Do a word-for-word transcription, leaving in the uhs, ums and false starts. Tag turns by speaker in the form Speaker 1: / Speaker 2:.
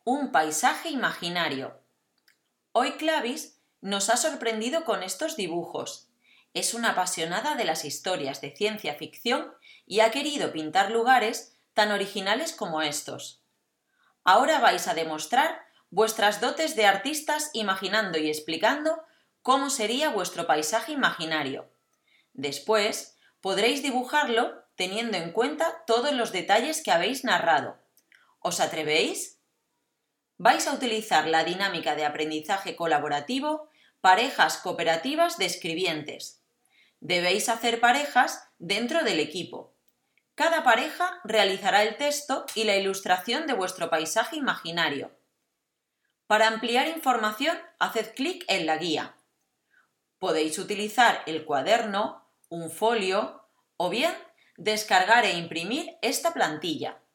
Speaker 1: Un paisaje imaginario. Hoy Clavis nos ha sorprendido con estos dibujos. Es una apasionada de las historias de ciencia ficción y ha querido pintar lugares tan originales como estos. Ahora vais a demostrar vuestras dotes de artistas imaginando y explicando cómo sería vuestro paisaje imaginario. Después, podréis dibujarlo teniendo en cuenta todos los detalles que habéis narrado. ¿Os atrevéis? Vais a utilizar la dinámica de aprendizaje colaborativo Parejas cooperativas de escribientes. Debéis hacer parejas dentro del equipo. Cada pareja realizará el texto y la ilustración de vuestro paisaje imaginario. Para ampliar información, haced clic en la guía. Podéis utilizar el cuaderno, un folio o bien descargar e imprimir esta plantilla.